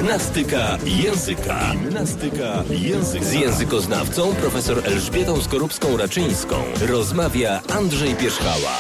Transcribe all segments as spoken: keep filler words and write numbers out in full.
Gimnastyka języka. Gimnastyka języka. Z językoznawcą profesor Elżbietą Skorupską-Raczyńską rozmawia Andrzej Pierzchała.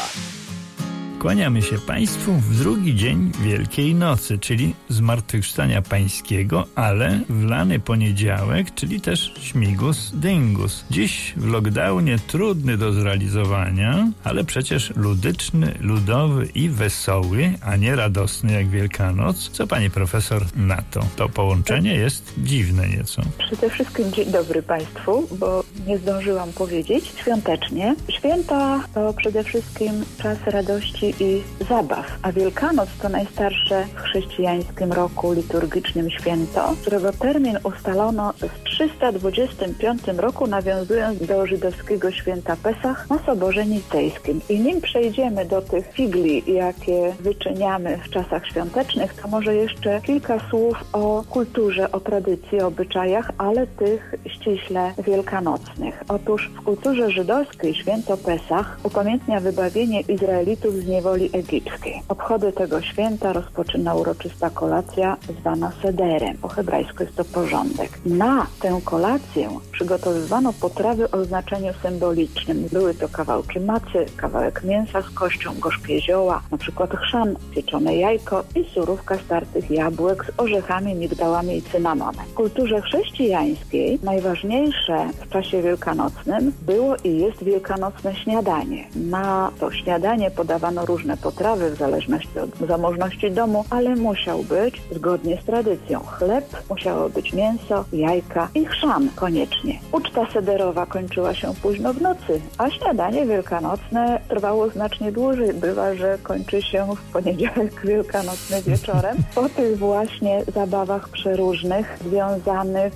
Kłaniamy się Państwu w drugi dzień Wielkiej Nocy, czyli Zmartwychwstania Pańskiego, ale w lany poniedziałek, czyli też śmigus dyngus. Dziś w lockdownie trudny do zrealizowania, ale przecież ludyczny, ludowy i wesoły, a nie radosny jak Wielkanoc. Co Pani Profesor na to? To połączenie jest dziwne nieco. Przede wszystkim dzień dobry Państwu, bo nie zdążyłam powiedzieć. Świątecznie. Święta to przede wszystkim czas radości i zabaw, a Wielkanoc to najstarsze w chrześcijańskim roku liturgicznym święto, którego termin ustalono w trzysta dwudziestym piątym roku, nawiązując do żydowskiego święta Pesach na Soborze Nicejskim. I nim przejdziemy do tych figli, jakie wyczyniamy w czasach świątecznych, to może jeszcze kilka słów o kulturze, o tradycji, o obyczajach, ale tych ściśle wielkanocnych. Otóż w kulturze żydowskiej święto Pesach upamiętnia wybawienie Izraelitów z niewoli egipskiej. Obchody tego święta rozpoczyna uroczysta kolacja zwana sederem. Po hebrajsku jest to porządek. Na tę kolację przygotowywano potrawy o znaczeniu symbolicznym. Były to kawałki macy, kawałek mięsa z kością, gorzkie zioła, na przykład chrzan, pieczone jajko i surówka startych jabłek z orzechami, migdałami i cynamonem. W kulturze chrześcijańskiej najważniejsze w czasie wielkanocnym było i jest wielkanocne śniadanie. Na to śniadanie podawano różne potrawy w zależności od zamożności domu, ale musiał być, zgodnie z tradycją, chleb, musiało być mięso, jajka i chrzan koniecznie. Uczta sederowa kończyła się późno w nocy, a śniadanie wielkanocne trwało znacznie dłużej. Bywa, że kończy się w poniedziałek wielkanocny wieczorem. Po tych właśnie zabawach przeróżnych, związanych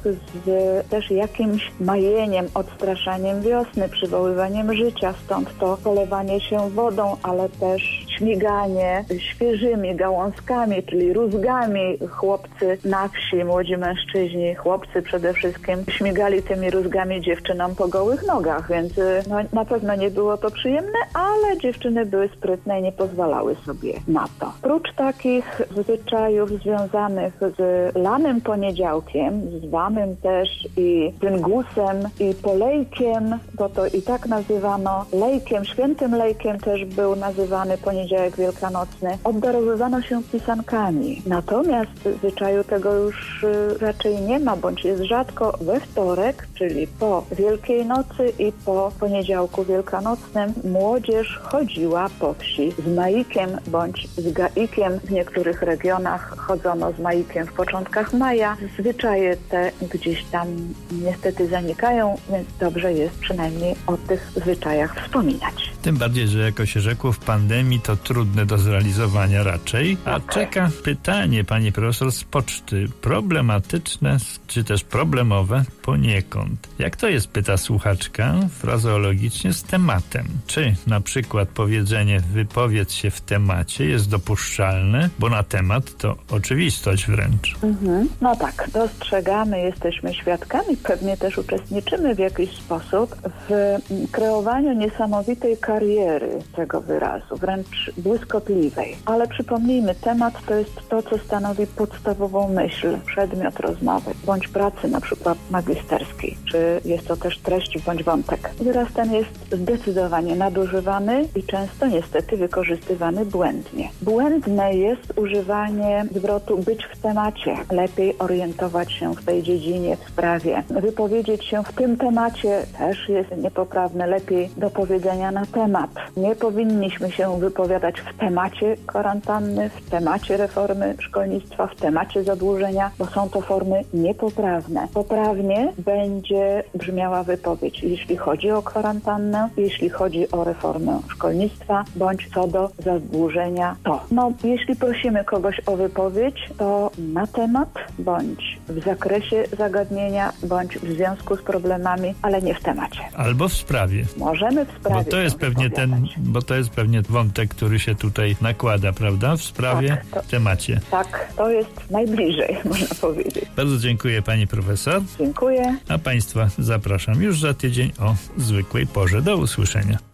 z też jakimś majeniem, odstraszaniem wiosny, przywoływaniem życia, stąd to polewanie się wodą, ale też śmiganie świeżymi gałązkami, czyli rózgami. Chłopcy na wsi, młodzi mężczyźni, chłopcy przede wszystkim, śmigali tymi rózgami dziewczynom po gołych nogach, więc no, na pewno nie było to przyjemne, ale dziewczyny były sprytne i nie pozwalały sobie na to. Prócz takich zwyczajów związanych z lanym poniedziałkiem, zwanym też i dyngusem, i polejkiem, bo to i tak nazywano lejkiem, świętym lejkiem też był nazywany poniedziałek wielkanocny, obdarowywano się pisankami. Natomiast zwyczaju tego już raczej nie ma, bądź jest rzadko. We wtorek, czyli po Wielkiej Nocy i po poniedziałku wielkanocnym, młodzież chodziła po wsi z maikiem bądź z gaikiem. W niektórych regionach chodzono z maikiem w początkach maja. Zwyczaje te gdzieś tam niestety zanikają, więc dobrze jest przynajmniej o tych zwyczajach wspominać. Tym bardziej, że jako się rzekło, w pandemii to trudne do zrealizowania raczej. A okay. Czeka pytanie, pani profesor, z poczty. Problematyczne, czy też problemowe poniekąd. Jak to jest, pyta słuchaczka, frazeologicznie z tematem? Czy na przykład powiedzenie wypowiedz się w temacie jest dopuszczalne, bo na temat to oczywistość wręcz. Mhm. No tak, dostrzegamy, jesteśmy świadkami, pewnie też uczestniczymy w jakiś sposób w kreowaniu niesamowitej kariery tego wyrazu, wręcz błyskotliwej. Ale przypomnijmy, temat to jest to, co stanowi podstawową myśl, przedmiot rozmowy, bądź pracy na przykład magisterskiej, czy jest to też treść bądź wątek. Wyraz ten jest zdecydowanie nadużywany i często niestety wykorzystywany błędnie. Błędne jest używanie zwrotu być w temacie, lepiej orientować się w tej dziedzinie, w sprawie. Wypowiedzieć się w tym temacie też jest niepoprawne, lepiej do powiedzenia na temat. Nie powinniśmy się wypowiadać w temacie kwarantanny, w temacie reformy szkolnictwa, w temacie zadłużenia, bo są to formy niepoprawne. Poprawnie będzie brzmiała wypowiedź, jeśli chodzi o kwarantannę, jeśli chodzi o reformę szkolnictwa, bądź co do zadłużenia to. No, jeśli prosimy kogoś o wypowiedź, to na temat, bądź w zakresie zagadnienia, bądź w związku z problemami, ale nie w temacie. Albo w sprawie. Możemy w sprawie. Bo to jest pewnie ten, bo to jest pewnie wątek, który się tutaj nakłada, prawda? W sprawie, tak, to, w temacie. Tak, to jest najbliżej, można powiedzieć. Bardzo dziękuję pani profesor. Dziękuję. A państwa zapraszam już za tydzień o zwykłej porze. Do usłyszenia.